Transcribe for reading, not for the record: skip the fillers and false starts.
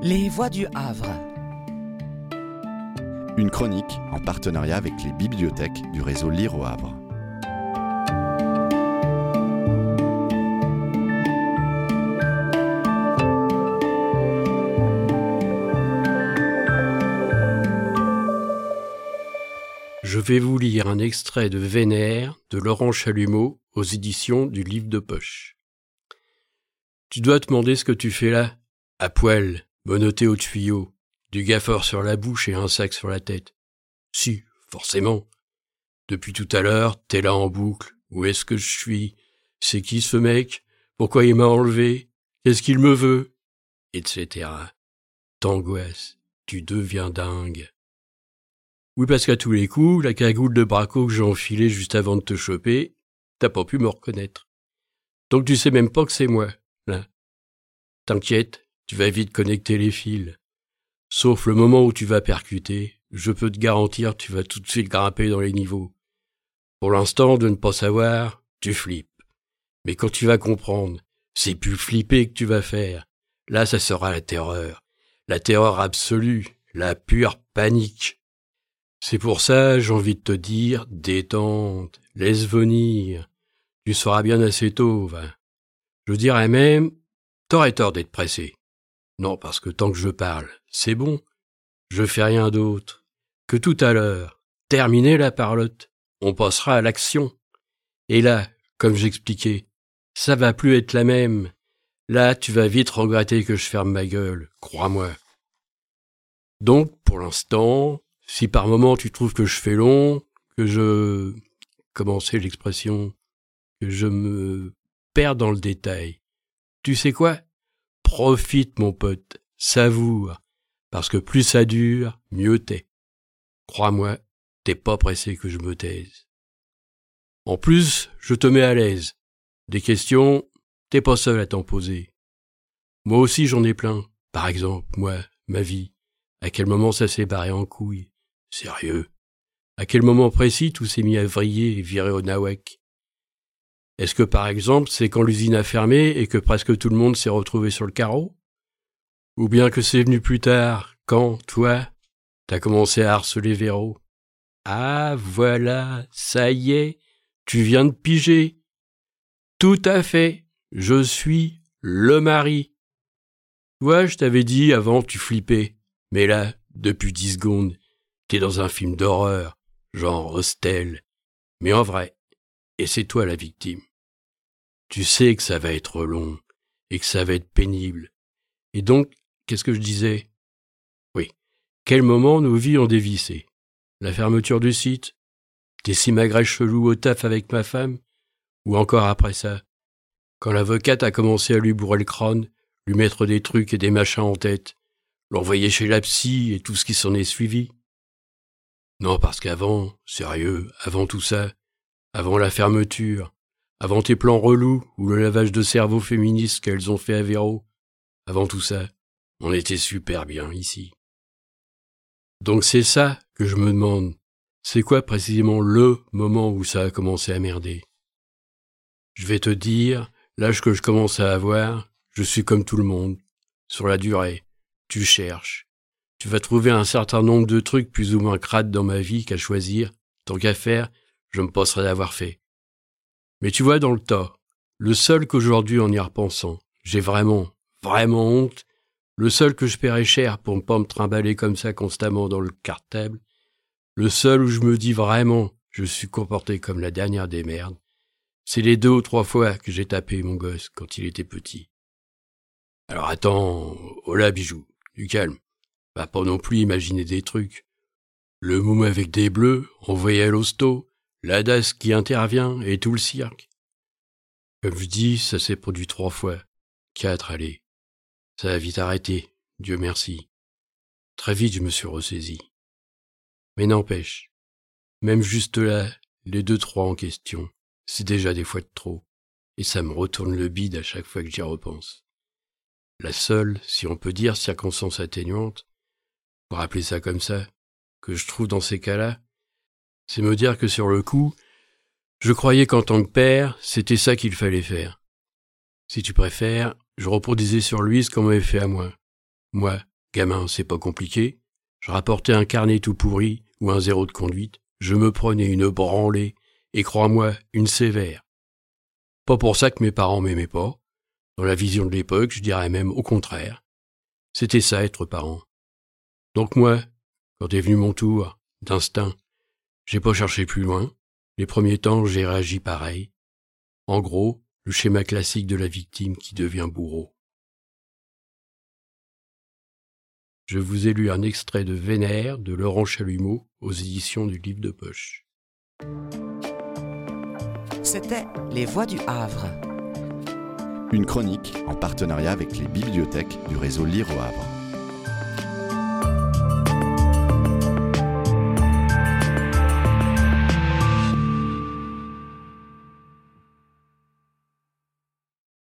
Les Voix du Havre. Une chronique en partenariat avec les bibliothèques du réseau Lire au Havre. Je vais vous lire un extrait de Vénère de Laurent Chalumeau aux éditions du Livre de Poche. Tu dois te demander ce que tu fais là, à poil, menotté au tuyau, du gaffeur sur la bouche et un sac sur la tête. Si, forcément. Depuis tout à l'heure, t'es là en boucle. Où est-ce que je suis? C'est qui ce mec? Pourquoi il m'a enlevé? Qu'est-ce qu'il me veut? Etc. T'angoisses, tu deviens dingue. Oui, parce qu'à tous les coups, la cagoule de braco que j'ai enfilée juste avant de te choper, t'as pas pu me reconnaître. Donc tu sais même pas que c'est moi, là. T'inquiète, tu vas vite connecter les fils. Sauf le moment où tu vas percuter, je peux te garantir que tu vas tout de suite grimper dans les niveaux. Pour l'instant, de ne pas savoir, tu flippes. Mais quand tu vas comprendre, c'est plus flipper que tu vas faire. Là, ça sera la terreur absolue, la pure panique. C'est pour ça, j'ai envie de te dire, détente, laisse venir. Tu seras bien assez tôt, va. Je dirais même, t'aurais tort d'être pressé. Non, parce que tant que je parle, c'est bon. Je fais rien d'autre. Que tout à l'heure, terminé la parlotte, on passera à l'action. Et là, comme j'expliquais, ça va plus être la même. Là, tu vas vite regretter que je ferme ma gueule, crois-moi. Donc, pour l'instant, si par moment tu trouves que je fais long, que comment c'est l'expression, que je me perds dans le détail, tu sais quoi? Profite, mon pote, savoure, parce que plus ça dure, mieux t'es. Crois-moi, t'es pas pressé que je me taise. En plus, je te mets à l'aise. Des questions, t'es pas seul à t'en poser. Moi aussi j'en ai plein. Par exemple, moi, ma vie. À quel moment ça s'est barré en couille? Sérieux? À quel moment précis tout s'est mis à vriller et virer au nawak? Est-ce que par exemple c'est quand l'usine a fermé et que presque tout le monde s'est retrouvé sur le carreau? Ou bien que c'est venu plus tard, quand, toi, t'as commencé à harceler Véro? Ah, voilà, ça y est, tu viens de piger. Tout à fait, je suis le mari. Tu vois, je t'avais dit avant, tu flippais. Mais là, depuis 10 secondes, t'es dans un film d'horreur, genre Hostel. Mais en vrai, et c'est toi la victime. Tu sais que ça va être long, et que ça va être pénible. Et donc, qu'est-ce que je disais? Oui, quel moment nos vies ont dévissé? La fermeture du site? Tes simagrées chelous au taf avec ma femme? Ou encore après ça? Quand l'avocate a commencé à lui bourrer le crâne, lui mettre des trucs et des machins en tête, l'envoyer chez la psy et tout ce qui s'en est suivi? Non, parce qu'avant, sérieux, avant tout ça, avant la fermeture, avant tes plans relous ou le lavage de cerveau féministe qu'elles ont fait à Véro, avant tout ça, on était super bien ici. Donc c'est ça que je me demande. C'est quoi précisément le moment où ça a commencé à merder? Je vais te dire, l'âge que je commence à avoir, je suis comme tout le monde. Sur la durée, tu cherches. Tu vas trouver un certain nombre de trucs plus ou moins crades dans ma vie qu'à choisir. Tant qu'à faire, je me passerai d'avoir fait. Mais tu vois, dans le tas, le seul qu'aujourd'hui, en y repensant, j'ai vraiment honte, le seul que je paierais cher pour ne pas me trimballer comme ça constamment dans le cartable, le seul où je me dis vraiment je suis comporté comme la dernière des merdes, c'est les 2 ou 3 fois que j'ai tapé mon gosse quand il était petit. Alors attends, oh là bijou, du calme. Va pas non plus imaginer des trucs. Le môme avec des bleus, envoyé à l'hosto, la DAS qui intervient et tout le cirque. Comme je dis, ça s'est produit 3 fois. 4, allez. Ça a vite arrêté, Dieu merci. Très vite je me suis ressaisi. Mais n'empêche, même juste là, les 2-3 en question, c'est déjà des fois de trop. Et ça me retourne le bide à chaque fois que j'y repense. La seule, si on peut dire, circonstance atténuante, pour appeler ça comme ça, que je trouve dans ces cas-là, c'est me dire que sur le coup, je croyais qu'en tant que père, c'était ça qu'il fallait faire. Si tu préfères, je reproduisais sur lui ce qu'on m'avait fait à moi. Moi, Gamin, c'est pas compliqué. Je rapportais un carnet tout pourri ou un 0 de conduite. Je me prenais une branlée, et crois-moi, une sévère. Pas pour ça que mes parents m'aimaient pas. Dans la vision de l'époque, je dirais même au contraire. C'était ça, être parent. Donc moi, quand est venu mon tour, d'instinct, j'ai pas cherché plus loin. Les premiers temps, j'ai réagi pareil. En gros, le schéma classique de la victime qui devient bourreau. Je vous ai lu un extrait de Vénère de Laurent Chalumeau aux éditions du Livre de Poche. C'était Les Voix du Havre. Une chronique en partenariat avec les bibliothèques du réseau Lire au Havre.